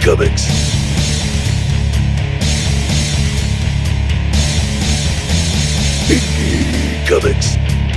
Comics. Indie Comics.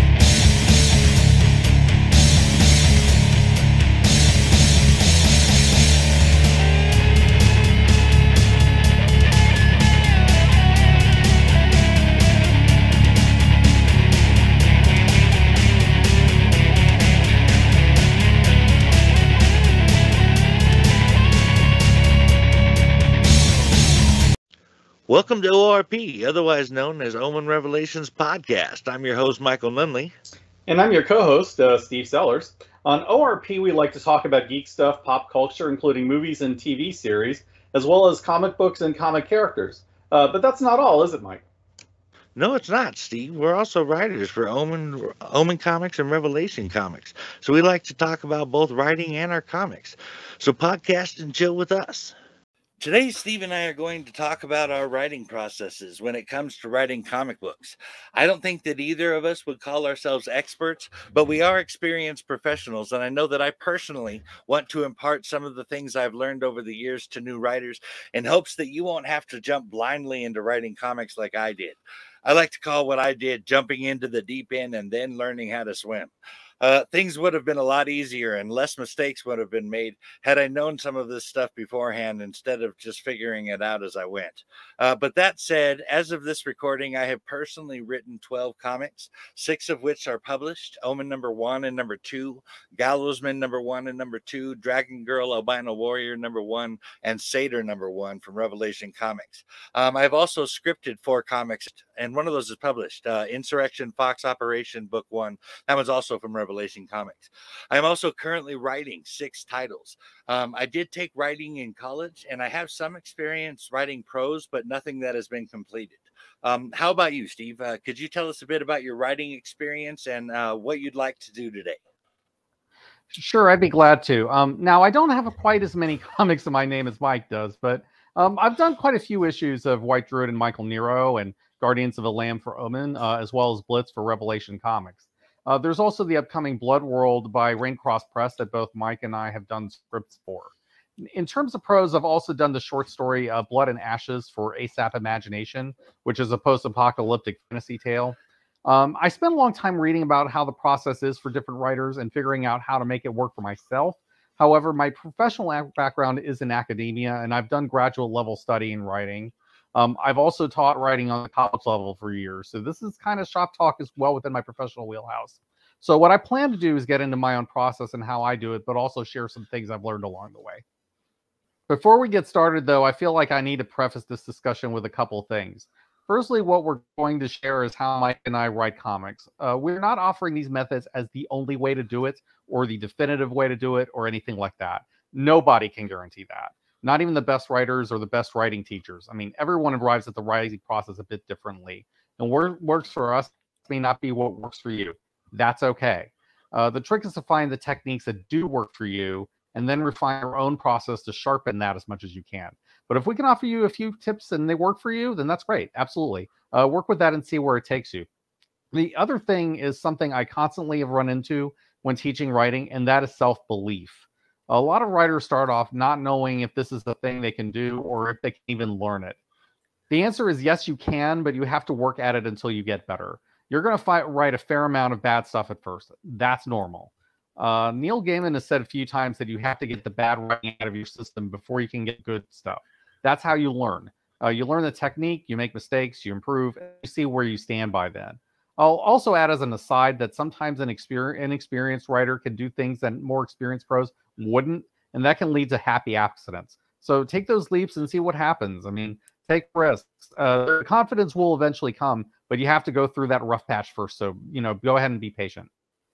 Welcome to ORP, otherwise known as Omen Revelations Podcast. I'm your host, Michael Nunley. And I'm your co-host, Steve Sellers. On ORP, we like to talk about geek stuff, pop culture, including movies and TV series, as well as comic books and comic characters. But that's not all, is it, Mike? No, it's not, Steve. We're also writers for Omen Comics and Revelation Comics. So we like to talk about both writing and our comics. So podcast and chill with us. Today, Steve and I are going to talk about our writing processes when it comes to writing comic books. I don't think that either of us would call ourselves experts, but we are experienced professionals, and I know that I personally want to impart some of the things I've learned over the years to new writers in hopes that you won't have to jump blindly into writing comics like I did. I like to call what I did jumping into the deep end and then learning how to swim. Things would have been a lot easier and less mistakes would have been made had I known some of this stuff beforehand instead of just figuring it out as I went. But that said, as of this recording, I have personally written 12 comics, 6 of which are published: Omen number 1 and number 2, Gallowsman number 1 and number 2, Dragon Girl Albino Warrior number 1, and Satyr number 1 from Revelation Comics. I've also scripted 4 comics, and one of those is published, Insurrection Fox Operation Book 1. That one's also from Revelation Comics. I'm also currently writing 6 titles. I did take writing in college, and I have some experience writing prose, but nothing that has been completed. How about you, Steve? Could you tell us a bit about your writing experience and what you'd like to do today? Sure, I'd be glad to. Now, I don't have quite as many comics in my name as Mike does, but I've done quite a few issues of White Druid and Michael Nero and Guardians of the Lamb for Omen, as well as Blitz for Revelation Comics. There's also the upcoming Blood World by Raincross Press that both Mike and I have done scripts for. In terms of prose, I've also done the short story Blood and Ashes for ASAP Imagination, which is a post-apocalyptic fantasy tale. I spent a long time reading about how the process is for different writers and figuring out how to make it work for myself. However, my professional background is in academia, and I've done graduate level study in writing. I've also taught writing on the college level for years, so this is kind of shop talk as well within my professional wheelhouse. So what I plan to do is get into my own process and how I do it, but also share some things I've learned along the way. Before we get started, though, I feel like I need to preface this discussion with a couple things. Firstly, what we're going to share is how Mike and I write comics. We're not offering these methods as the only way to do it, or the definitive way to do it, or anything like that. Nobody can guarantee that. Not even the best writers or the best writing teachers. I mean, everyone arrives at the writing process a bit differently. And what works for us may not be what works for you. That's okay. The trick is to find the techniques that do work for you and then refine your own process to sharpen that as much as you can. But if we can offer you a few tips and they work for you, then that's great. Absolutely. Work with that and see where it takes you. The other thing is something I constantly have run into when teaching writing, and that is self-belief. A lot of writers start off not knowing if this is the thing they can do or if they can even learn it. The answer is yes, you can, but you have to work at it until you get better. You're going to write a fair amount of bad stuff at first. That's normal. Neil Gaiman has said a few times that you have to get the bad writing out of your system before you can get good stuff. That's how you learn. You learn the technique, you make mistakes, you improve, and you see where you stand by then. I'll also add as an aside that sometimes an inexperienced writer can do things that more experienced pros wouldn't, and that can lead to happy accidents. So take those leaps and see what happens. I mean, take risks. The confidence will eventually come, but you have to go through that rough patch first. So, go ahead and be patient.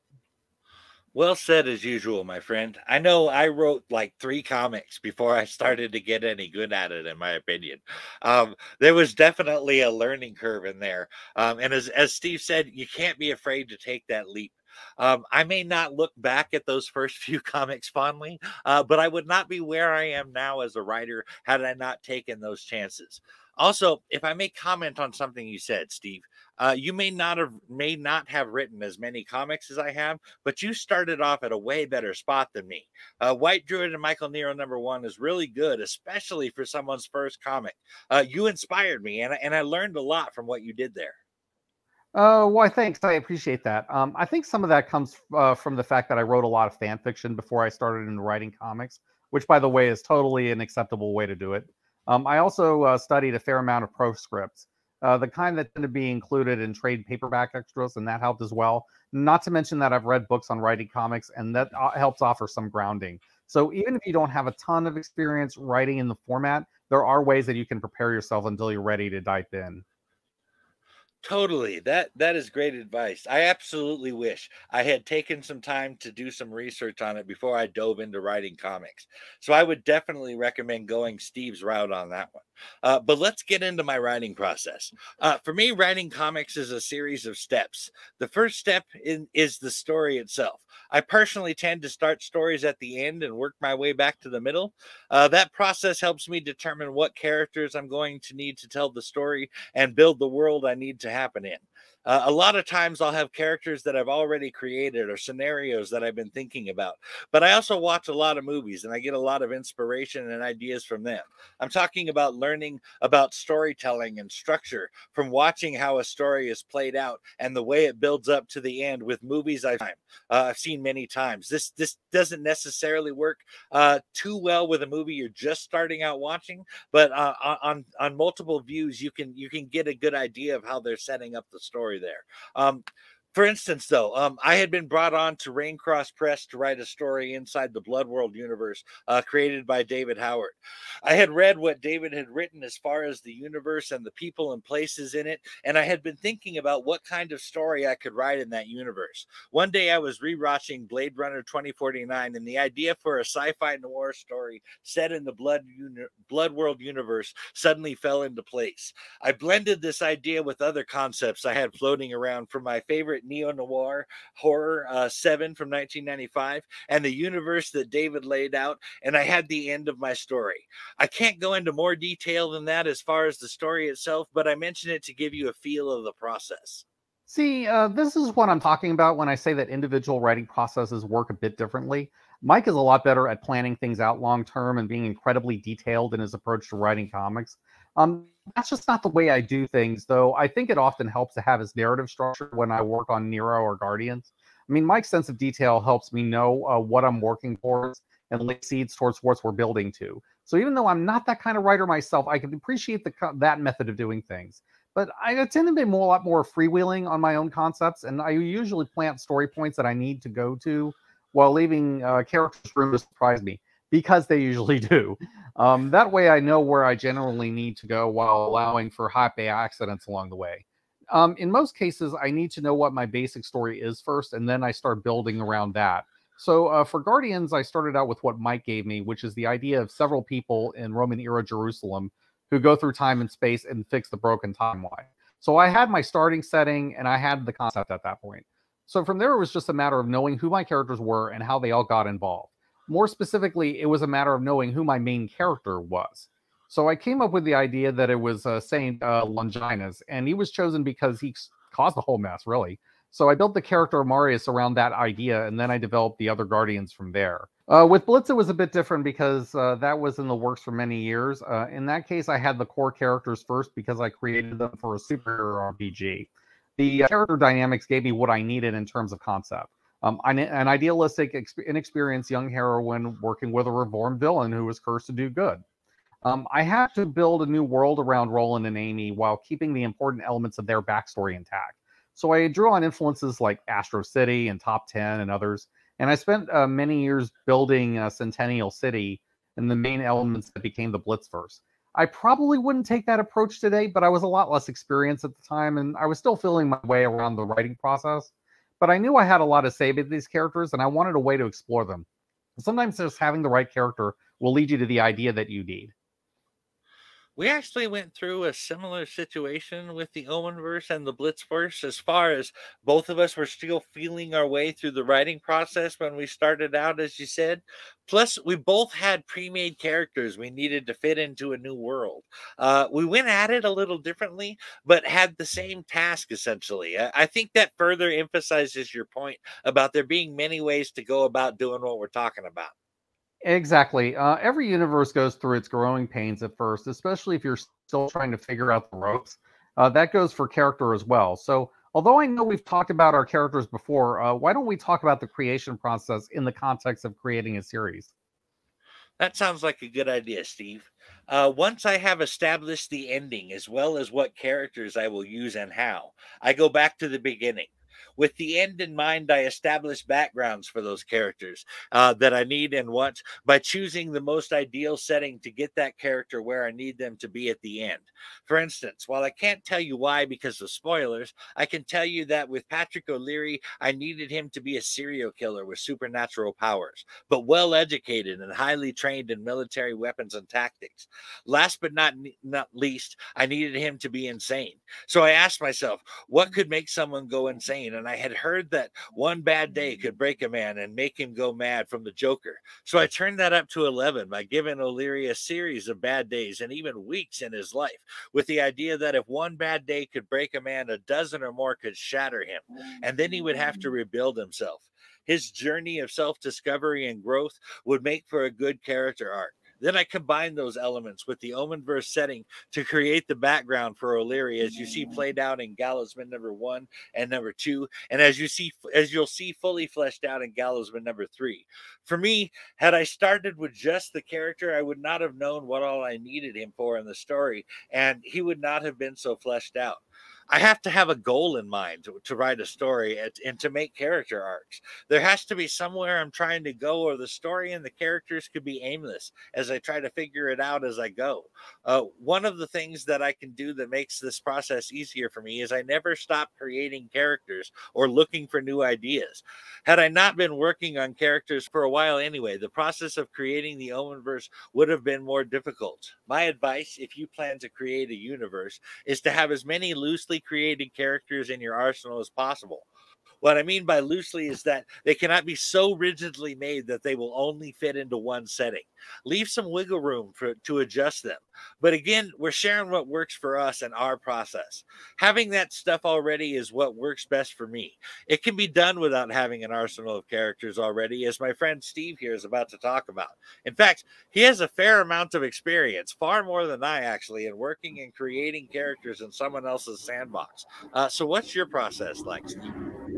Well said as usual, my friend. I know I wrote like 3 comics before I started to get any good at it, in my opinion. There was definitely a learning curve in there. And as Steve said, you can't be afraid to take that leap. I may not look back at those first few comics fondly, but I would not be where I am now as a writer had I not taken those chances. Also, if I may comment on something you said, Steve, You may not have written as many comics as I have, but you started off at a way better spot than me. White Druid and Michael Nero #1 is really good, especially for someone's first comic. You inspired me, and I learned a lot from what you did there. Oh, why, thanks. I appreciate that. I think some of that comes from the fact that I wrote a lot of fan fiction before I started into writing comics, which, by the way, is totally an acceptable way to do it. I also studied a fair amount of proscripts, the kind that tend to be included in trade paperback extras, and that helped as well. Not to mention that I've read books on writing comics, and that helps offer some grounding. So even if you don't have a ton of experience writing in the format, there are ways that you can prepare yourself until you're ready to dive in. Totally. That is great advice. I absolutely wish I had taken some time to do some research on it before I dove into writing comics. So I would definitely recommend going Steve's route on that one. But let's get into my writing process. For me, writing comics is a series of steps. The first step is the story itself. I personally tend to start stories at the end and work my way back to the middle. That process helps me determine what characters I'm going to need to tell the story and build the world I need to happen in. A lot of times I'll have characters that I've already created or scenarios that I've been thinking about. But I also watch a lot of movies and I get a lot of inspiration and ideas from them. I'm talking about learning about storytelling and structure from watching how a story is played out and the way it builds up to the end with movies I've seen many times. This doesn't necessarily work too well with a movie you're just starting out watching, but on multiple views you can get a good idea of how they're setting up the story there. For instance, though, I had been brought on to Raincross Press to write a story inside the Blood World universe created by David Howard. I had read what David had written as far as the universe and the people and places in it, and I had been thinking about what kind of story I could write in that universe. One day I was rewatching Blade Runner 2049, and the idea for a sci-fi noir story set in the Blood World universe suddenly fell into place. I blended this idea with other concepts I had floating around from my favorite neo noir horror, Seven from 1995, and the universe that David laid out, and I had the end of my story. I can't go into more detail than that as far as the story itself, but I mention it to give you a feel of the process. See, this is what I'm talking about when I say that individual writing processes work a bit differently. Mike is a lot better at planning things out long term and being incredibly detailed in his approach to writing comics. That's just not the way I do things, though. I think it often helps to have his narrative structure when I work on Nero or Guardians. I mean, Mike's sense of detail helps me know what I'm working towards and lay seeds towards what we're building to. So even though I'm not that kind of writer myself, I can appreciate that method of doing things. But I tend to be a lot more freewheeling on my own concepts, and I usually plant story points that I need to go to while leaving characters room to surprise me, because they usually do. That way I know where I generally need to go while allowing for happy accidents along the way. In most cases, I need to know what my basic story is first, and then I start building around that. So for Guardians, I started out with what Mike gave me, which is the idea of several people in Roman era Jerusalem who go through time and space and fix the broken timeline. So I had my starting setting and I had the concept at that point. So from there, it was just a matter of knowing who my characters were and how they all got involved. More specifically, it was a matter of knowing who my main character was. So I came up with the idea that it was Saint Longinus, and he was chosen because he caused the whole mess, really. So I built the character of Marius around that idea, and then I developed the other Guardians from there. With Blitz, it was a bit different because that was in the works for many years. In that case, I had the core characters first because I created them for a superhero RPG. The character dynamics gave me what I needed in terms of concept. An idealistic, inexperienced young heroine working with a reformed villain who was cursed to do good. I had to build a new world around Roland and Amy while keeping the important elements of their backstory intact. So I drew on influences like Astro City and Top 10 and others, and I spent many years building Centennial City and the main elements that became the Blitzverse. I probably wouldn't take that approach today, but I was a lot less experienced at the time, and I was still feeling my way around the writing process. But I knew I had a lot to say about these characters, and I wanted a way to explore them. Sometimes just having the right character will lead you to the idea that you need. We actually went through a similar situation with the Omenverse and the Blitzverse, as far as both of us were still feeling our way through the writing process when we started out, as you said. Plus, we both had pre made characters we needed to fit into a new world. We went at it a little differently, but had the same task essentially. I think that further emphasizes your point about there being many ways to go about doing what we're talking about. Exactly. Every universe goes through its growing pains at first, especially if you're still trying to figure out the ropes. That goes for character as well. So, although I know we've talked about our characters before, why don't we talk about the creation process in the context of creating a series? That sounds like a good idea, Steve. Once I have established the ending as well as what characters I will use and how, I go back to the beginning. With the end in mind, I establish backgrounds for those characters that I need and want by choosing the most ideal setting to get that character where I need them to be at the end. For instance, while I can't tell you why because of spoilers, I can tell you that with Patrick O'Leary, I needed him to be a serial killer with supernatural powers, but well educated and highly trained in military weapons and tactics. Last but not least, I needed him to be insane. So I asked myself, what could make someone go insane? And I had heard that one bad day could break a man and make him go mad from the Joker. So I turned that up to 11 by giving O'Leary a series of bad days and even weeks in his life, with the idea that if one bad day could break a man, a dozen or more could shatter him, and then he would have to rebuild himself. His journey of self discovery and growth would make for a good character arc. Then I combined those elements with the Omenverse setting to create the background for O'Leary, as you see played out in Gallowsman number 1 and number 2, and as you'll see fully fleshed out in Gallowsman number 3. For me, had I started with just the character, I would not have known what all I needed him for in the story, and he would not have been so fleshed out. I have to have a goal in mind to write a story and to make character arcs. There has to be somewhere I'm trying to go, or the story and the characters could be aimless as I try to figure it out as I go. One of the things that I can do that makes this process easier for me is I never stop creating characters or looking for new ideas. Had I not been working on characters for a while anyway, the process of creating the Omenverse would have been more difficult. My advice, if you plan to create a universe, is to have as many loosely created characters in your arsenal as possible. What I mean by loosely is that they cannot be so rigidly made that they will only fit into one setting. Leave some wiggle room to adjust them. But again, we're sharing what works for us and our process. Having that stuff already is what works best for me. It can be done without having an arsenal of characters already, as my friend Steve here is about to talk about. In fact, he has a fair amount of experience, far more than I actually, in working and creating characters in someone else's sandbox. So, what's your process like, Steve?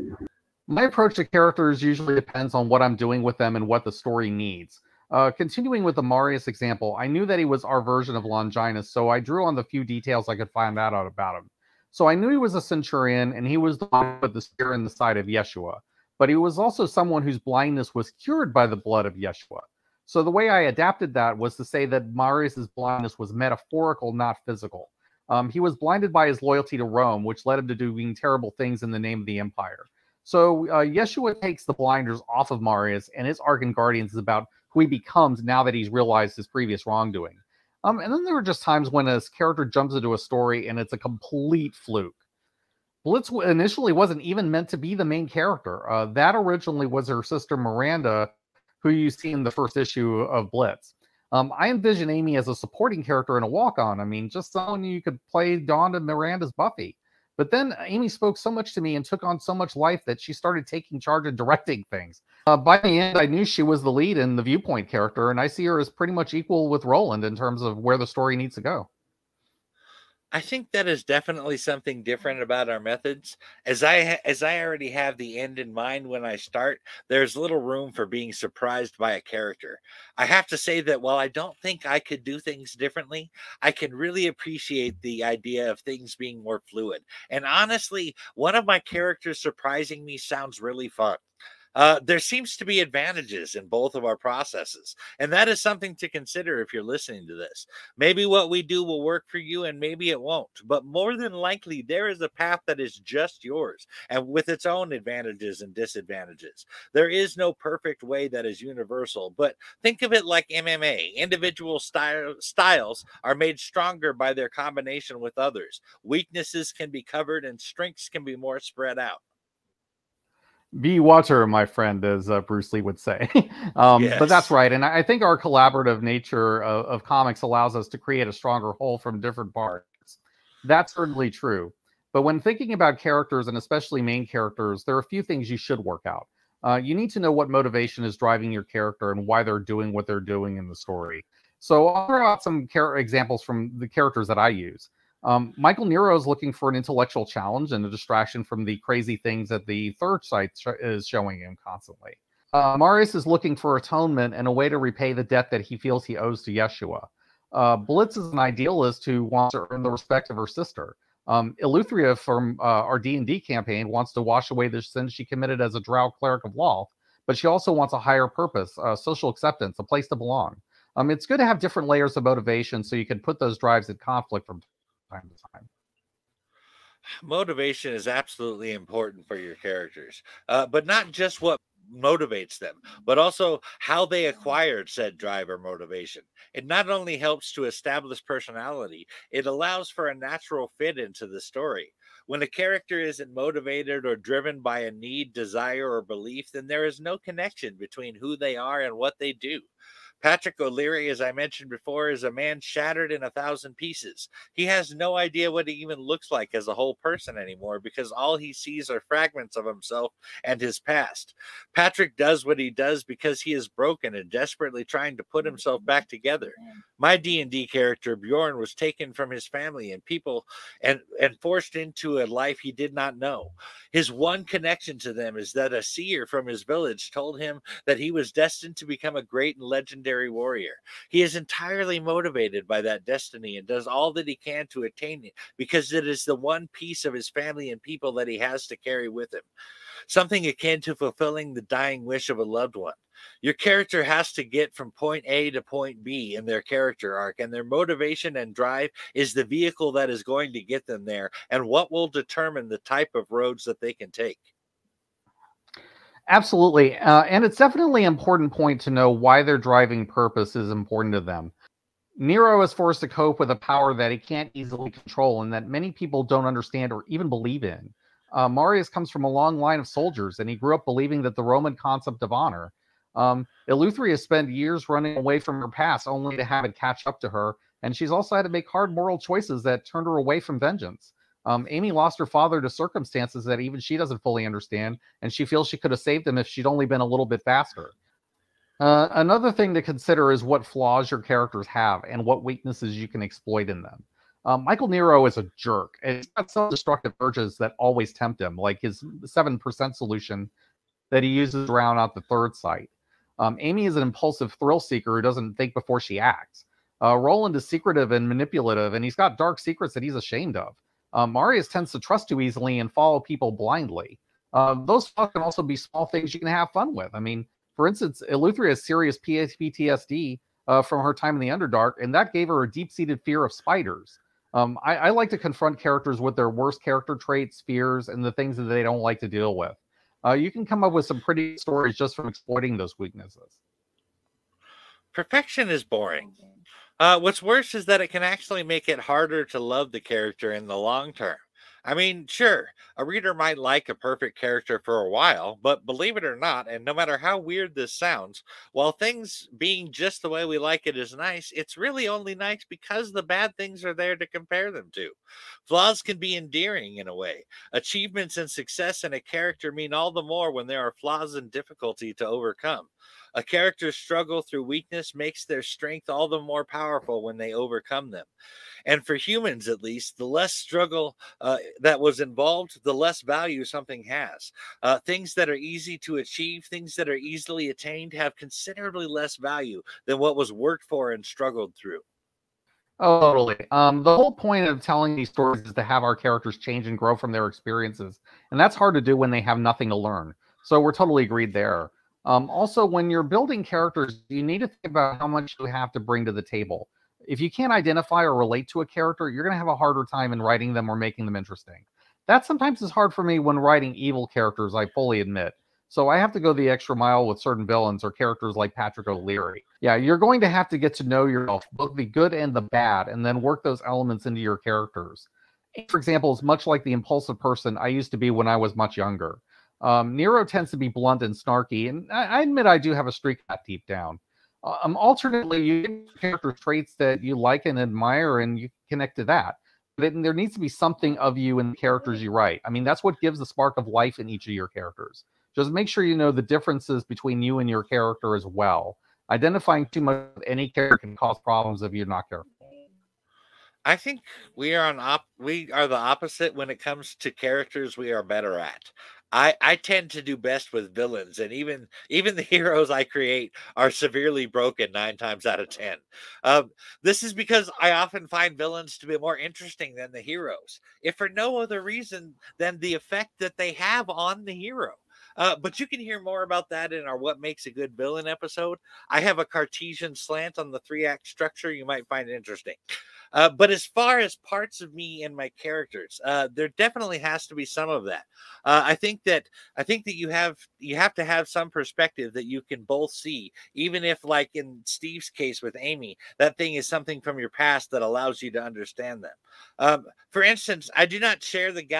My approach to characters usually depends on what I'm doing with them and what the story needs. Continuing with the Marius example, I knew that he was our version of Longinus, so I drew on the few details I could find out about him. So I knew he was a centurion, and he was the one with the spear in the side of Yeshua. But he was also someone whose blindness was cured by the blood of Yeshua. So the way I adapted that was to say that Marius's blindness was metaphorical, not physical. He was blinded by his loyalty to Rome, which led him to doing terrible things in the name of the empire. So Yeshua takes the blinders off of Marius, and his arc in Guardians is about who he becomes now that he's realized his previous wrongdoing. And then there are just times when his character jumps into a story and it's a complete fluke. Blitz initially wasn't even meant to be the main character. That originally was her sister Miranda, who you see in the first issue of Blitz. I envision Amy as a supporting character in a walk-on. I mean, just someone you could play Dawn and Miranda's Buffy. But then Amy spoke so much to me and took on so much life that she started taking charge and directing things. By the end, I knew she was the lead and the viewpoint character, and I see her as pretty much equal with Roland in terms of where the story needs to go. I think that is definitely something different about our methods. As I already have the end in mind when I start, there's little room for being surprised by a character. I have to say that while I don't think I could do things differently, I can really appreciate the idea of things being more fluid. And honestly, one of my characters surprising me sounds really fun. There seems to be advantages in both of our processes, and that is something to consider if you're listening to this. Maybe what we do will work for you, and maybe it won't, but more than likely, there is a path that is just yours and with its own advantages and disadvantages. There is no perfect way that is universal, but think of it like MMA. Individual styles are made stronger by their combination with others. Weaknesses can be covered, and strengths can be more spread out. Be water, my friend, as Bruce Lee would say. But that's Yes. right. And I think our collaborative nature of comics allows us to create a stronger whole from different parts. That's certainly true. But when thinking about characters, and especially main characters, there are a few things you should work out. You need to know what motivation is driving your character and why they're doing what they're doing in the story. So I'll throw out some examples from the characters that I use. Michael Nero is looking for an intellectual challenge and a distraction from the crazy things that the third sight is showing him constantly. Marius is looking for atonement and a way to repay the debt that he feels he owes to Yeshua. Blitz is an idealist who wants to earn the respect of her sister. Eleutheria from our D&D campaign wants to wash away the sins she committed as a drow cleric of law, but she also wants a higher purpose, social acceptance, a place to belong. It's good to have different layers of motivation so you can put those drives in conflict from time to time. Motivation is absolutely important for your characters, but not just what motivates them, but also how they acquired said drive or motivation. It not only helps to establish personality, it allows for a natural fit into the story. When a character isn't motivated or driven by a need, desire, or belief, then there is no connection between who they are and what they do. Patrick O'Leary, as I mentioned before, is a man shattered in 1,000 pieces. He has no idea what he even looks like as a whole person anymore because all he sees are fragments of himself and his past. Patrick does what he does because he is broken and desperately trying to put himself back together. My D&D character, Bjorn, was taken from his family and people and forced into a life he did not know. His one connection to them is that a seer from his village told him that he was destined to become a great and legendary warrior. He is entirely motivated by that destiny and does all that he can to attain it because it is the one piece of his family and people that he has to carry with him. Something akin to fulfilling the dying wish of a loved one. Your character has to get from point A to point B in their character arc, and their motivation and drive is the vehicle that is going to get them there and what will determine the type of roads that they can take. Absolutely. And it's definitely an important point to know why their driving purpose is important to them. Nero is forced to cope with a power that he can't easily control and that many people don't understand or even believe in. Marius comes from a long line of soldiers, and he grew up believing that the Roman concept of honor. Eleutheria spent years running away from her past only to have it catch up to her, and she's also had to make hard moral choices that turned her away from vengeance. Amy lost her father to circumstances that even she doesn't fully understand, and she feels she could have saved him if she'd only been a little bit faster. Another thing to consider is what flaws your characters have and what weaknesses you can exploit in them. Michael Nero is a jerk, and he's got self-destructive urges that always tempt him, like his 7% solution that he uses to drown out the third sight. Amy is an impulsive thrill seeker who doesn't think before she acts. Roland is secretive and manipulative, and he's got dark secrets that he's ashamed of. Marius tends to trust too easily and follow people blindly. Those flaws can also be small things you can have fun with. I mean, for instance, Eleutheria has serious PTSD from her time in the Underdark, and that gave her a deep-seated fear of spiders. I like to confront characters with their worst character traits, fears, and the things that they don't like to deal with. You can come up with some pretty stories just from exploiting those weaknesses. Perfection is boring. What's worse is that it can actually make it harder to love the character in the long term. I mean, sure, a reader might like a perfect character for a while, but believe it or not, and no matter how weird this sounds, while things being just the way we like it is nice, it's really only nice because the bad things are there to compare them to. Flaws can be endearing in a way. Achievements and success in a character mean all the more when there are flaws and difficulty to overcome. A character's struggle through weakness makes their strength all the more powerful when they overcome them. And for humans, at least, the less struggle that was involved, the less value something has. Things that are easy to achieve, things that are easily attained, have considerably less value than what was worked for and struggled through. Oh, totally. The whole point of telling these stories is to have our characters change and grow from their experiences, and that's hard to do when they have nothing to learn. So we're totally agreed there. Also, when you're building characters, you need to think about how much you have to bring to the table. If you can't identify or relate to a character, you're going to have a harder time in writing them or making them interesting. That sometimes is hard for me when writing evil characters, I fully admit. So I have to go the extra mile with certain villains or characters like Patrick O'Leary. Yeah, you're going to have to get to know yourself, both the good and the bad, and then work those elements into your characters. For example, is much like the impulsive person I used to be when I was much younger. Nero tends to be blunt and snarky, and I admit I do have a streak that deep down. Alternately, you get character traits that you like and admire, and you connect to that. But there needs to be something of you in the characters you write. I mean, that's what gives the spark of life in each of your characters. Just make sure you know the differences between you and your character as well. Identifying too much of any character can cause problems if you're not careful. I think we are the opposite when it comes to characters we are better at. I tend to do best with villains, and even the heroes I create are severely broken 9 times out of 10. This is because I often find villains to be more interesting than the heroes, if for no other reason than the effect that they have on the hero. But you can hear more about that in our What Makes a Good Villain episode. I have a Cartesian slant on the 3-act structure you might find interesting. But as far as parts of me and my characters, there definitely has to be some of that. I think that you have to have some perspective that you can both see, even if, like in Steve's case with Amy, that thing is something from your past that allows you to understand them. For instance, I do not share the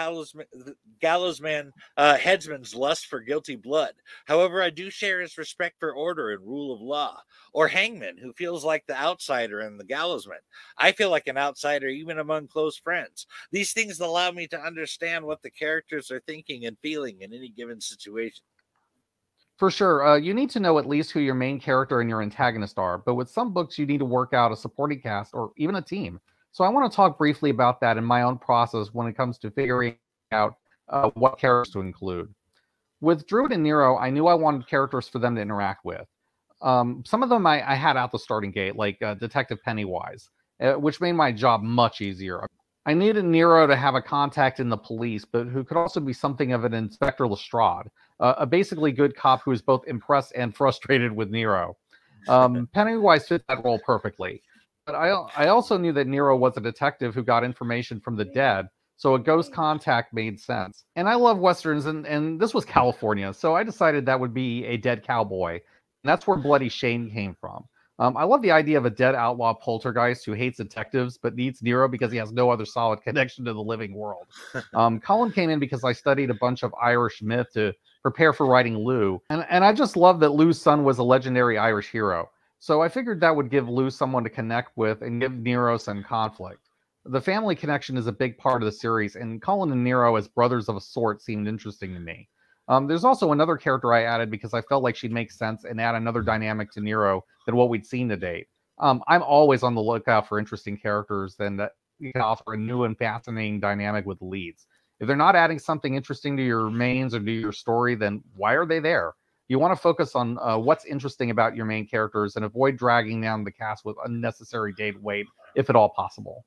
Gallowsman headsman's lust for guilty blood. However, I do share his respect for order and rule of law. Or Hangman, who feels like the outsider in the Gallowsman. I feel like an outsider even among close friends. These things allow me to understand what the characters are thinking and feeling in any given situation. For sure, you need to know at least who your main character and your antagonist are, but with some books, you need to work out a supporting cast or even a team. So I want to talk briefly about that in my own process when it comes to figuring out what characters to include. With Druid and Nero, I knew I wanted characters for them to interact with. Some of them I had out the starting gate, like Detective Pennywise, which made my job much easier. I needed Nero to have a contact in the police, but who could also be something of an Inspector Lestrade, a basically good cop who is both impressed and frustrated with Nero. Pennywise fit that role perfectly. But I also knew that Nero was a detective who got information from the dead, so a ghost contact made sense. And I love Westerns, and this was California, so I decided that would be a dead cowboy. And that's where Bloody Shane came from. I love the idea of a dead outlaw poltergeist who hates detectives but needs Nero because he has no other solid connection to the living world. Colin came in because I studied a bunch of Irish myth to prepare for writing Lou. And I just love that Lou's son was a legendary Irish hero. So I figured that would give Lou someone to connect with and give Nero some conflict. The family connection is a big part of the series, and Colin and Nero as brothers of a sort seemed interesting to me. There's also another character I added because I felt like she'd make sense and add another dynamic to Nero than what we'd seen to date. I'm always on the lookout for interesting characters that can offer a new and fascinating dynamic with leads. If they're not adding something interesting to your mains or to your story, then why are they there? You want to focus on what's interesting about your main characters and avoid dragging down the cast with unnecessary date weight, if at all possible.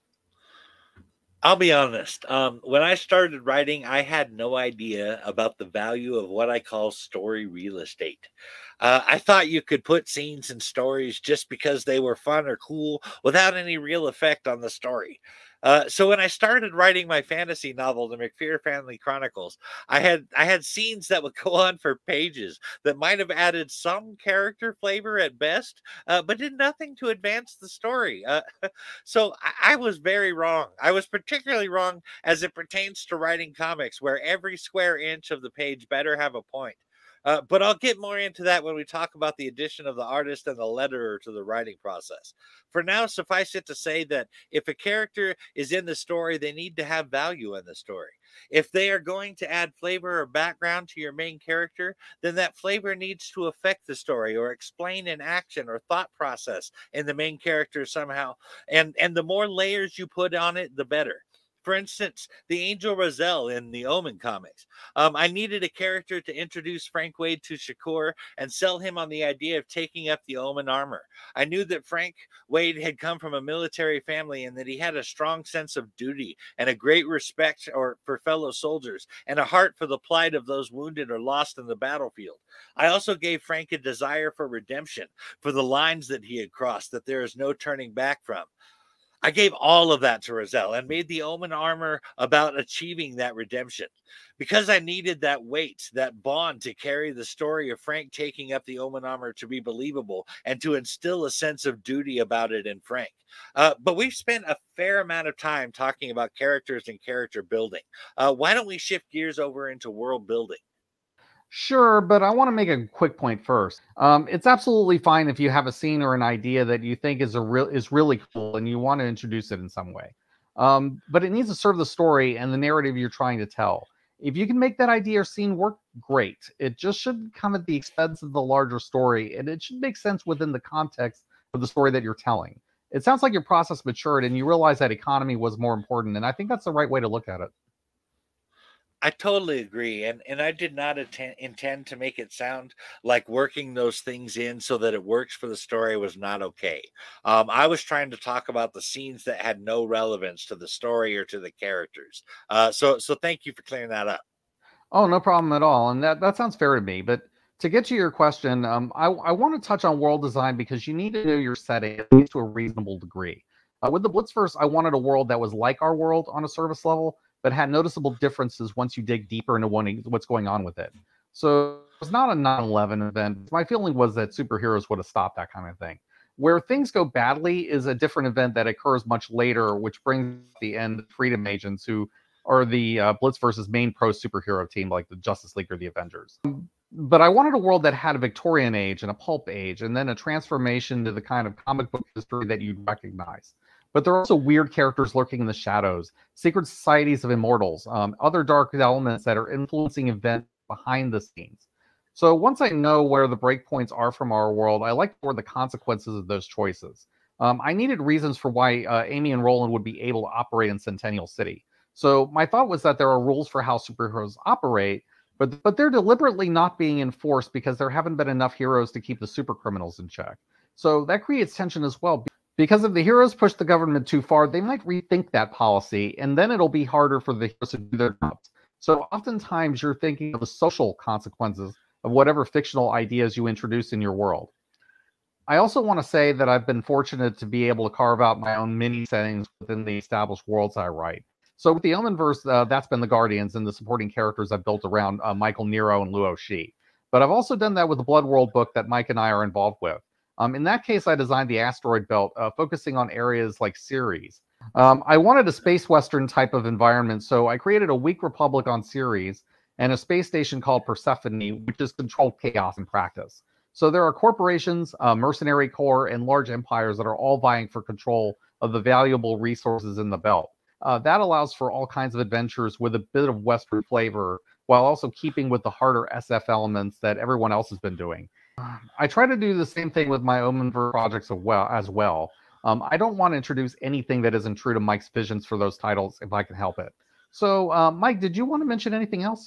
I'll be honest. When I started writing, I had no idea about the value of what I call story real estate. I thought you could put scenes in stories just because they were fun or cool without any real effect on the story. So when I started writing my fantasy novel, The McPhear Family Chronicles, I had scenes that would go on for pages that might have added some character flavor at best, but did nothing to advance the story. So I was very wrong. I was particularly wrong as it pertains to writing comics, where every square inch of the page better have a point. But I'll get more into that when we talk about the addition of the artist and the letterer to the writing process. For now, suffice it to say that if a character is in the story, they need to have value in the story. If they are going to add flavor or background to your main character, then that flavor needs to affect the story or explain an action or thought process in the main character somehow. And the more layers you put on it, the better. For instance, the Angel Roselle in the Omen comics. I needed a character to introduce Frank Wade to Shakur and sell him on the idea of taking up the Omen armor. I knew that Frank Wade had come from a military family and that he had a strong sense of duty and a great respect for fellow soldiers and a heart for the plight of those wounded or lost in the battlefield. I also gave Frank a desire for redemption, for the lines that he had crossed that there is no turning back from. I gave all of that to Roselle and made the Omen armor about achieving that redemption. Because I needed that weight, that bond to carry the story of Frank taking up the Omen armor to be believable and to instill a sense of duty about it in Frank. But we've spent a fair amount of time talking about characters and character building. Why don't we shift gears over into world building? Sure, but I want to make a quick point first. It's absolutely fine if you have a scene or an idea that you think is really cool and you want to introduce it in some way. But it needs to serve the story and the narrative you're trying to tell. If you can make that idea or scene work, great. It just shouldn't come at the expense of the larger story, and it should make sense within the context of the story that you're telling. It sounds like your process matured and you realize that economy was more important, and I think that's the right way to look at it. I totally agree, and I did not intend to make it sound like working those things in so that it works for the story was not okay. I was trying to talk about the scenes that had no relevance to the story or to the characters. So thank you for clearing that up. Oh, no problem at all. And that sounds fair to me. But to get to your question, I want to touch on world design because you need to know your setting at least to a reasonable degree. With the Blitzverse, I wanted a world that was like our world on a service level, but had noticeable differences once you dig deeper into what's going on with it. So it was not a 9/11 event. My feeling was that superheroes would have stopped that kind of thing. Where things go badly is a different event that occurs much later, which brings the end of Freedom Agents, who are the Blitzverse's main pro superhero team, like the Justice League or the Avengers. But I wanted a world that had a Victorian age and a pulp age, and then a transformation to the kind of comic book history that you'd recognize. But there are also weird characters lurking in the shadows, secret societies of immortals, other dark elements that are influencing events behind the scenes. So once I know where the breakpoints are from our world, I like for the consequences of those choices. I needed reasons for why Amy and Roland would be able to operate in Centennial City. So my thought was that there are rules for how superheroes operate, but they're deliberately not being enforced because there haven't been enough heroes to keep the super criminals in check. So that creates tension as well. Because if the heroes push the government too far, they might rethink that policy, and then it'll be harder for the heroes to do their jobs. So oftentimes you're thinking of the social consequences of whatever fictional ideas you introduce in your world. I also want to say that I've been fortunate to be able to carve out my own mini settings within the established worlds I write. So with the Omenverse, that's been the Guardians and the supporting characters I've built around Michael Nero and Luo Shi. But I've also done that with the Blood World book that Mike and I are involved with. In that case, I designed the asteroid belt, focusing on areas like Ceres. I wanted a space western type of environment, so I created a weak republic on Ceres and a space station called Persephone, which is controlled chaos in practice. So there are corporations, mercenary corps, and large empires that are all vying for control of the valuable resources in the belt. That allows for all kinds of adventures with a bit of Western flavor, while also keeping with the harder SF elements that everyone else has been doing. I try to do the same thing with my Omenverse projects as well. I don't want to introduce anything that isn't true to Mike's visions for those titles if I can help it. So, Mike, did you want to mention anything else?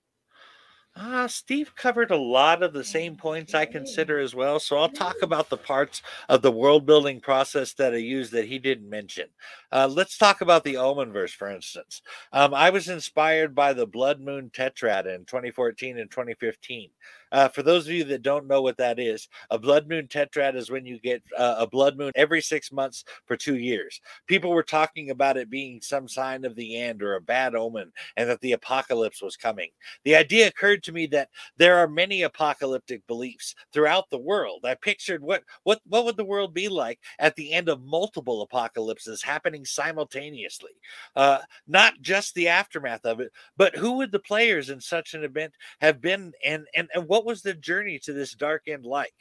Steve covered a lot of the same points I consider as well. So I'll talk about the parts of the world building process that I use that he didn't mention. Let's talk about the Omenverse, for instance. I was inspired by the Blood Moon Tetrad in 2014 and 2015. For those of you that don't know what that is, a Blood Moon Tetrad is when you get a blood moon every 6 months for 2 years. People were talking about it being some sign of the end or a bad omen and that the apocalypse was coming. The idea occurred to me that there are many apocalyptic beliefs throughout the world. I pictured what would the world be like at the end of multiple apocalypses happening simultaneously. Not just the aftermath of it, but who would the players in such an event have been, and what was the journey to this dark end like?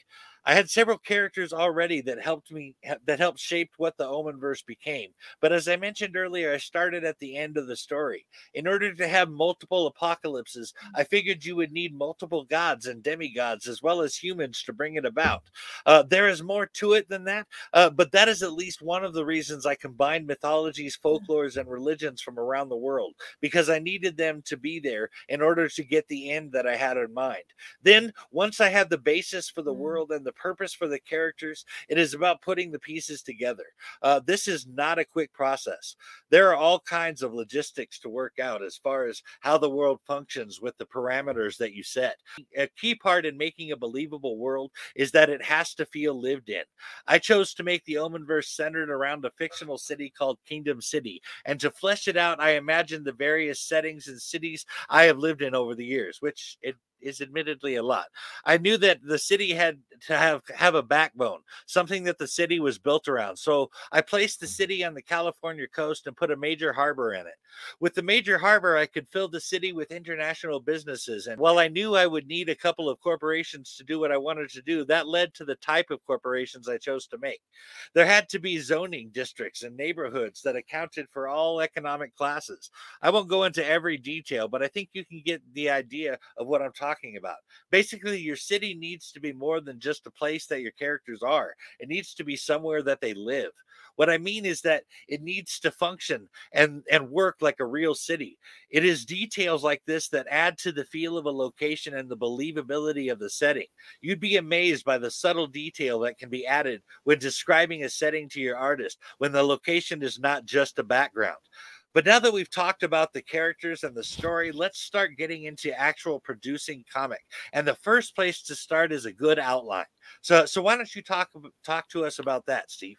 I had several characters already that helped shape what the Omenverse became. But as I mentioned earlier, I started at the end of the story. In order to have multiple apocalypses, I figured you would need multiple gods and demigods as well as humans to bring it about. There is more to it than that, but that is at least one of the reasons I combined mythologies, folklores, and religions from around the world, because I needed them to be there in order to get the end that I had in mind. Then, once I had the basis for the world and the purpose for the characters, it is about putting the pieces together. This is not a quick process. There are all kinds of logistics to work out as far as how the world functions with the parameters that you set. A key part in making a believable world is that it has to feel lived in. I chose to make the Omenverse centered around a fictional city called Kingdom City, and to flesh it out, I imagined the various settings and cities I have lived in over the years, which it is admittedly a lot. I knew that the city had to have a backbone, something that the city was built around. So I placed the city on the California coast and put a major harbor in it. With the major harbor, I could fill the city with international businesses. And while I knew I would need a couple of corporations to do what I wanted to do, that led to the type of corporations I chose to make. There had to be zoning districts and neighborhoods that accounted for all economic classes. I won't go into every detail, but I think you can get the idea of what I'm talking about. Basically, your city needs to be more than just a place that your characters are. It needs to be somewhere that they live. What I mean is that it needs to function and work like a real city. It is details like this that add to the feel of a location and the believability of the setting. You'd be amazed by the subtle detail that can be added when describing a setting to your artist when the location is not just a background. But now that we've talked about the characters and the story, let's start getting into actual producing comic. And the first place to start is a good outline. So why don't you talk to us about that, Steve?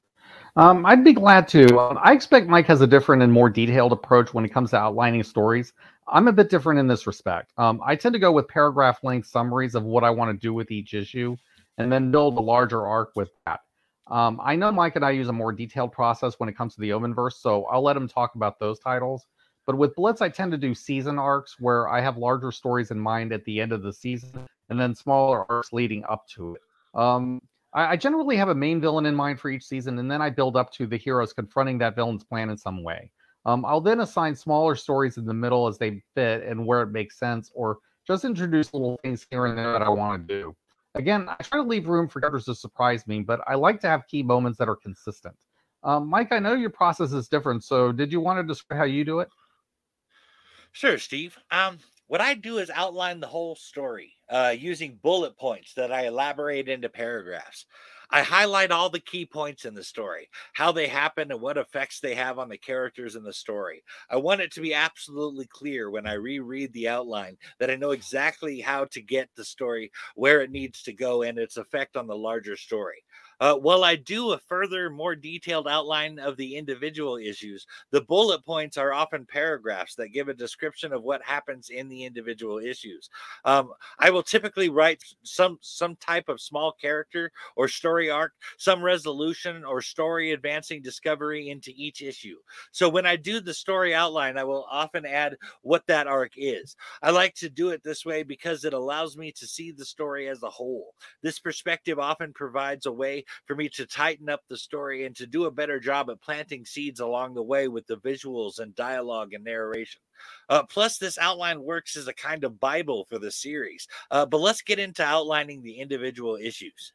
I'd be glad to. I expect Mike has a different and more detailed approach when it comes to outlining stories. I'm a bit different in this respect. I tend to go with paragraph length summaries of what I want to do with each issue and then build a larger arc with that. I know Mike and I use a more detailed process when it comes to the Omenverse, so I'll let him talk about those titles. But with Blitz, I tend to do season arcs where I have larger stories in mind at the end of the season and then smaller arcs leading up to it. I generally have a main villain in mind for each season, and then I build up to the heroes confronting that villain's plan in some way. I'll then assign smaller stories in the middle as they fit and where it makes sense, or just introduce little things here and there that I want to do. Again, I try to leave room for characters to surprise me, but I like to have key moments that are consistent. Mike, I know your process is different, so did you want to describe how you do it? Sure, Steve. What I do is outline the whole story using bullet points that I elaborate into paragraphs. I highlight all the key points in the story, how they happen, and what effects they have on the characters in the story. I want it to be absolutely clear when I reread the outline that I know exactly how to get the story where it needs to go and its effect on the larger story. While I do a further, more detailed outline of the individual issues, the bullet points are often paragraphs that give a description of what happens in the individual issues. I will typically write some type of small character or story arc, some resolution or story advancing discovery into each issue. So when I do the story outline, I will often add what that arc is. I like to do it this way because it allows me to see the story as a whole. This perspective often provides a way for me to tighten up the story and to do a better job at planting seeds along the way with the visuals and dialogue and narration. Plus, this outline works as a kind of Bible for the series. But let's get into outlining the individual issues.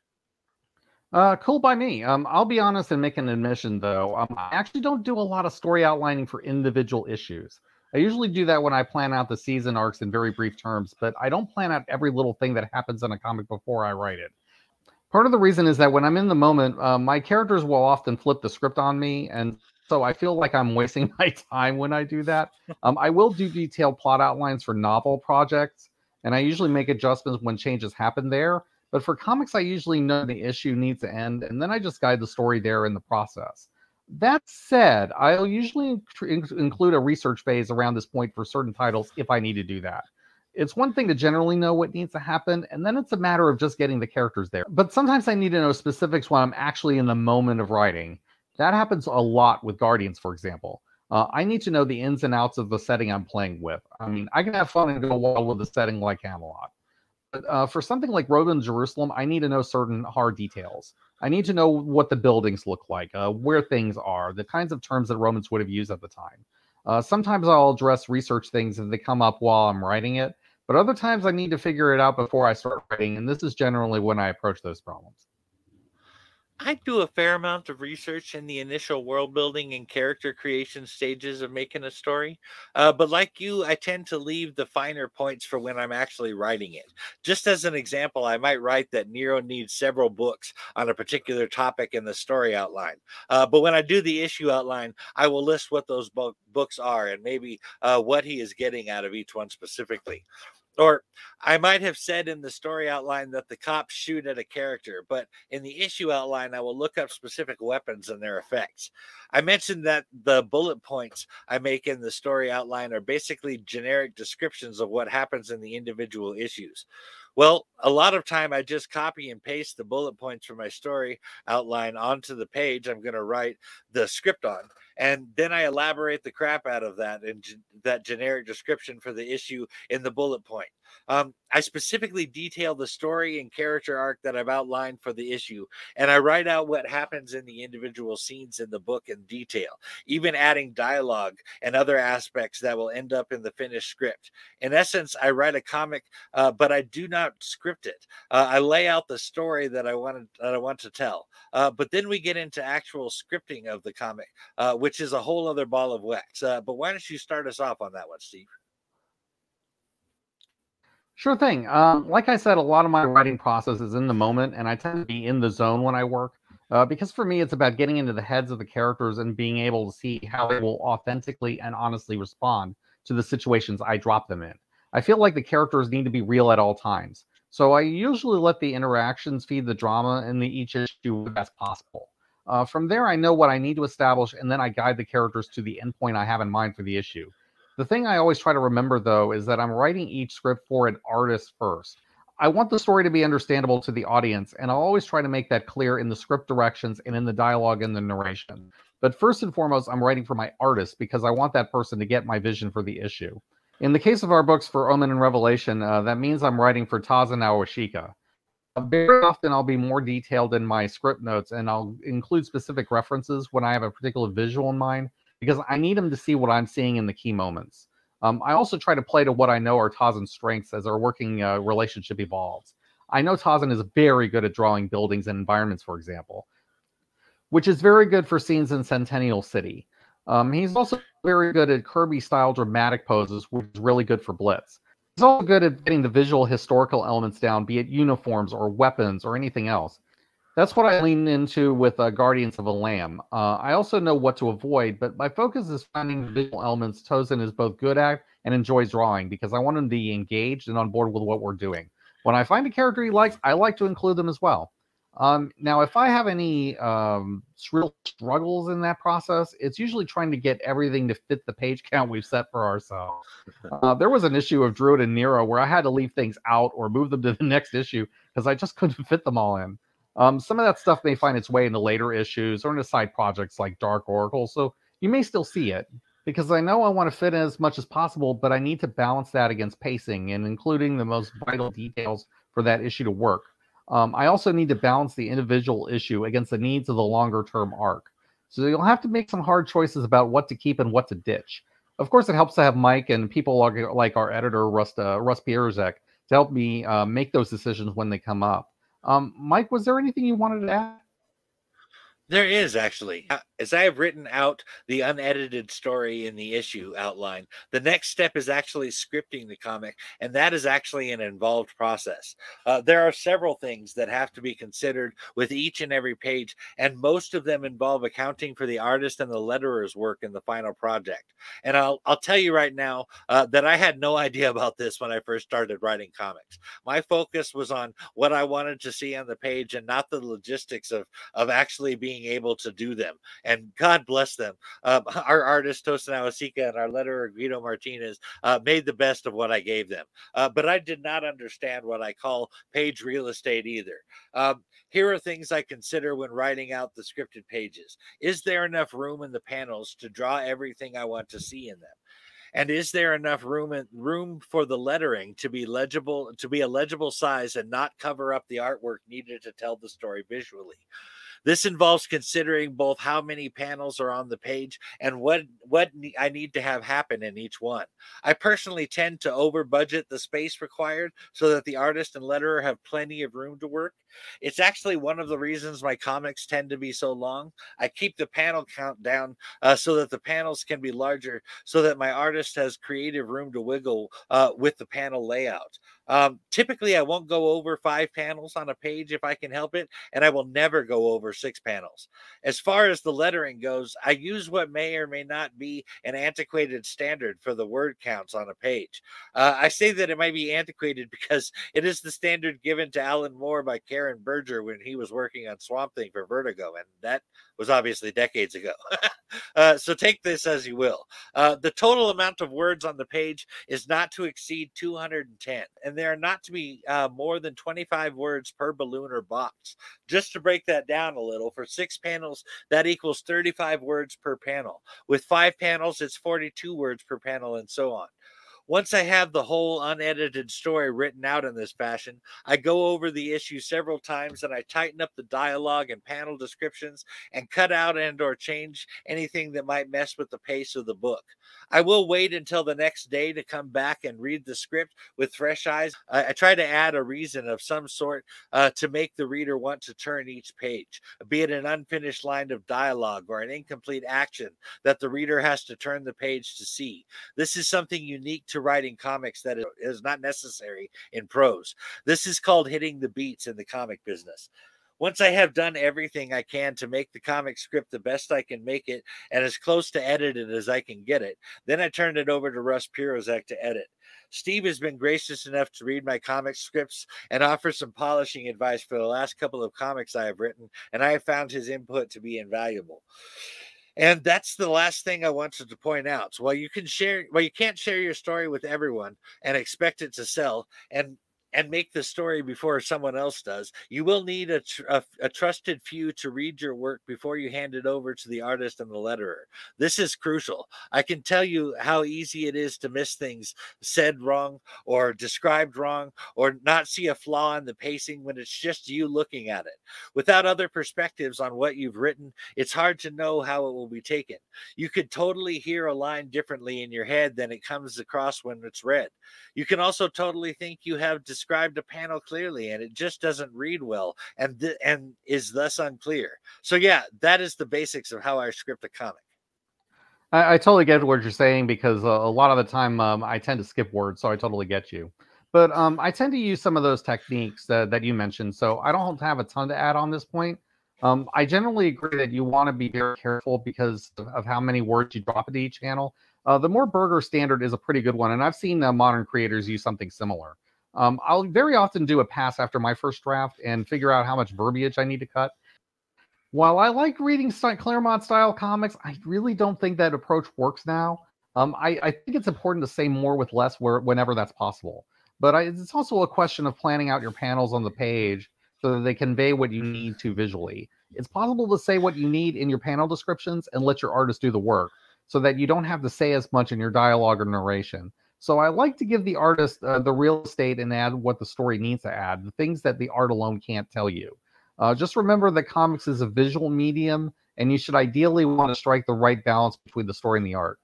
Cool by me. I'll be honest and make an admission though. I actually don't do a lot of story outlining for individual issues. I usually do that when I plan out the season arcs in very brief terms, but I don't plan out every little thing that happens in a comic before I write it. Part of the reason is that when I'm in the moment, my characters will often flip the script on me, and so I feel like I'm wasting my time when I do that. I will do detailed plot outlines for novel projects, and I usually make adjustments when changes happen there. But for comics, I usually know the issue needs to end, and then I just guide the story there in the process. That said, I'll usually include a research phase around this point for certain titles if I need to do that. It's one thing to generally know what needs to happen, and then it's a matter of just getting the characters there. But sometimes I need to know specifics when I'm actually in the moment of writing. That happens a lot with Guardians, for example. I need to know the ins and outs of the setting I'm playing with. I mean, I can have fun and go wild with a setting like Camelot. But for something like Road in Jerusalem, I need to know certain hard details. I need to know what the buildings look like, where things are, the kinds of terms that Romans would have used at the time. Sometimes I'll address research things if they come up while I'm writing it, but other times I need to figure it out before I start writing, and this is generally when I approach those problems. I do a fair amount of research in the initial world building and character creation stages of making a story. But like you, I tend to leave the finer points for when I'm actually writing it. Just as an example, I might write that Nero needs several books on a particular topic in the story outline. But when I do the issue outline, I will list what those books are and maybe what he is getting out of each one specifically. Or I might have said in the story outline that the cops shoot at a character, but in the issue outline, I will look up specific weapons and their effects. I mentioned that the bullet points I make in the story outline are basically generic descriptions of what happens in the individual issues. Well, a lot of time I just copy and paste the bullet points from my story outline onto the page I'm going to write the script on. And then I elaborate the crap out of that and that generic description for the issue in the bullet point. I specifically detail the story and character arc that I've outlined for the issue, and I write out what happens in the individual scenes in the book in detail, even adding dialogue and other aspects that will end up in the finished script. In essence, I write a comic, but I do not script it. I lay out the story that I want to tell, but then we get into actual scripting of the comic, which is a whole other ball of wax. But why don't you start us off on that one, Steve? Sure thing. Like I said, a lot of my writing process is in the moment, and I tend to be in the zone when I work. Because for me, it's about getting into the heads of the characters and being able to see how they will authentically and honestly respond to the situations I drop them in. I feel like the characters need to be real at all times. So I usually let the interactions feed the drama in each issue as possible. From there, I know what I need to establish, and then I guide the characters to the endpoint I have in mind for the issue. The thing I always try to remember, though, is that I'm writing each script for an artist first. I want the story to be understandable to the audience, and I'll always try to make that clear in the script directions and in the dialogue and the narration. But first and foremost, I'm writing for my artist because I want that person to get my vision for the issue. In the case of our books for Omen and Revelation, that means I'm writing for Taza Nawashika. Very often, I'll be more detailed in my script notes, and I'll include specific references when I have a particular visual in mind because I need them to see what I'm seeing in the key moments. I also try to play to what I know are Tazan's strengths as our working relationship evolves. I know Tazan is very good at drawing buildings and environments, for example, which is very good for scenes in Centennial City. He's also very good at Kirby-style dramatic poses, which is really good for Blitz. He's also good at getting the visual historical elements down, be it uniforms or weapons or anything else. That's what I lean into with Guardians of a Lamb. I also know what to avoid, but my focus is finding the visual elements Tozan is both good at and enjoys drawing because I want him to be engaged and on board with what we're doing. When I find a character he likes, I like to include them as well. Now, if I have any real struggles in that process, it's usually trying to get everything to fit the page count we've set for ourselves. There was an issue of Druid and Nero where I had to leave things out or move them to the next issue because I just couldn't fit them all in. Some of that stuff may find its way into later issues or into side projects like Dark Oracle, so you may still see it because I know I want to fit in as much as possible, but I need to balance that against pacing and including the most vital details for that issue to work. I also need to balance the individual issue against the needs of the longer term arc. So you'll have to make some hard choices about what to keep and what to ditch. Of course, it helps to have Mike and people like our editor, Russ Pierzek, to help me make those decisions when they come up. Mike, was there anything you wanted to add? There is actually. As I have written out the unedited story in the issue outline, the next step is actually scripting the comic, and that is actually an involved process. There are several things that have to be considered with each and every page, and most of them involve accounting for the artist and the letterer's work in the final project. And I'll tell you right now that I had no idea about this when I first started writing comics. My focus was on what I wanted to see on the page and not the logistics of actually being able to do them. And God bless them. Our artist Tosin Awasika and our letterer Guido Martinez made the best of what I gave them. But I did not understand what I call page real estate either. Here are things I consider when writing out the scripted pages. Is there enough room in the panels to draw everything I want to see in them? And is there enough room for the lettering to be legible, to be a legible size and not cover up the artwork needed to tell the story visually? This involves considering both how many panels are on the page and I need to have happen in each one. I personally tend to over budget the space required so that the artist and letterer have plenty of room to work. It's actually one of the reasons my comics tend to be so long. I keep the panel count down so that the panels can be larger, so that my artist has creative room to wiggle with the panel layout. Typically, I won't go over 5 panels on a page if I can help it, and I will never go over 6 panels. As far as the lettering goes, I use what may or may not be an antiquated standard for the word counts on a page. I say that it might be antiquated because it is the standard given to Alan Moore by Karen Berger when he was working on Swamp Thing for Vertigo, and that was obviously decades ago. So take this as you will. The total amount of words on the page is not to exceed 210, and there are not to be more than 25 words per balloon or box. Just to break that down a little, for 6 panels, that equals 35 words per panel. With 5 panels, it's 42 words per panel, and so on. Once I have the whole unedited story written out in this fashion, I go over the issue several times and I tighten up the dialogue and panel descriptions and cut out and or change anything that might mess with the pace of the book. I will wait until the next day to come back and read the script with fresh eyes. I try to add a reason of some sort to make the reader want to turn each page, be it an unfinished line of dialogue or an incomplete action that the reader has to turn the page to see. This is something unique to writing comics that is not necessary in prose. This is called hitting the beats in the comic business. Once I have done everything I can to make the comic script the best I can make it and as close to edited as I can get it, then I turn it over to Russ Pirozek to edit. Steve has been gracious enough to read my comic scripts and offer some polishing advice for the last couple of comics I have written, and I have found his input to be invaluable. And that's the last thing I wanted to point out. So while you can't share your story with everyone and expect it to sell and make the story before someone else does, you will need a trusted few to read your work before you hand it over to the artist and the letterer. This is crucial. I can tell you how easy it is to miss things said wrong or described wrong or not see a flaw in the pacing when it's just you looking at it. Without other perspectives on what you've written, it's hard to know how it will be taken. You could totally hear a line differently in your head than it comes across when it's read. You can also totally think you have described a panel clearly and it just doesn't read well and is thus unclear. So yeah, that is the basics of how I script a comic. I totally get what you're saying because a lot of the time I tend to skip words, so I totally get you. But I tend to use some of those techniques that you mentioned, so I don't have a ton to add on this point. I generally agree that you want to be very careful because of how many words you drop into each panel. The Moore Berger standard is a pretty good one, and I've seen modern creators use something similar. I'll very often do a pass after my first draft and figure out how much verbiage I need to cut. While I like reading Claremont style comics, I really don't think that approach works now. I think it's important to say more with less whenever that's possible. But it's also a question of planning out your panels on the page so that they convey what you need to visually. It's possible to say what you need in your panel descriptions and let your artist do the work so that you don't have to say as much in your dialogue or narration. So I like to give the artist the real estate and add what the story needs to add, the things that the art alone can't tell you. Just remember that comics is a visual medium, and you should ideally want to strike the right balance between the story and the art.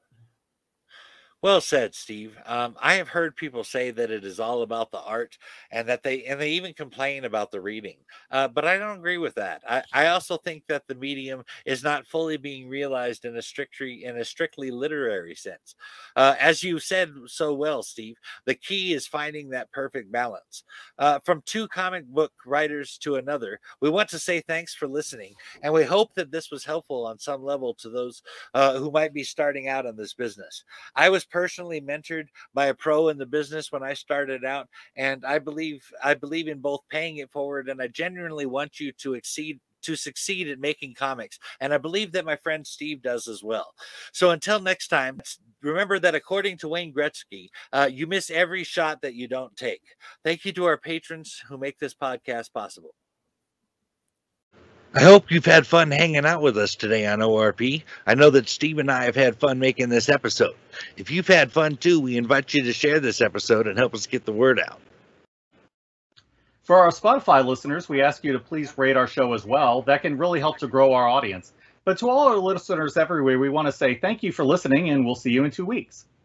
Well said, Steve. I have heard people say that it is all about the art, and they even complain about the reading. But I don't agree with that. I also think that the medium is not fully being realized in a strictly literary sense. As you said so well, Steve, the key is finding that perfect balance. From two comic book writers to another, we want to say thanks for listening, and we hope that this was helpful on some level to those who might be starting out in this business. I was personally mentored by a pro in the business when I started out, and I believe in both paying it forward, and I genuinely want you to succeed at making comics, and I believe that my friend Steve does as well. So until next time, remember that according to Wayne Gretzky, you miss every shot that you don't take. Thank you to our patrons who make this podcast possible. I hope you've had fun hanging out with us today on ORP. I know that Steve and I have had fun making this episode. If you've had fun too, we invite you to share this episode and help us get the word out. For our Spotify listeners, we ask you to please rate our show as well. That can really help to grow our audience. But to all our listeners everywhere, we want to say thank you for listening, and we'll see you in 2 weeks.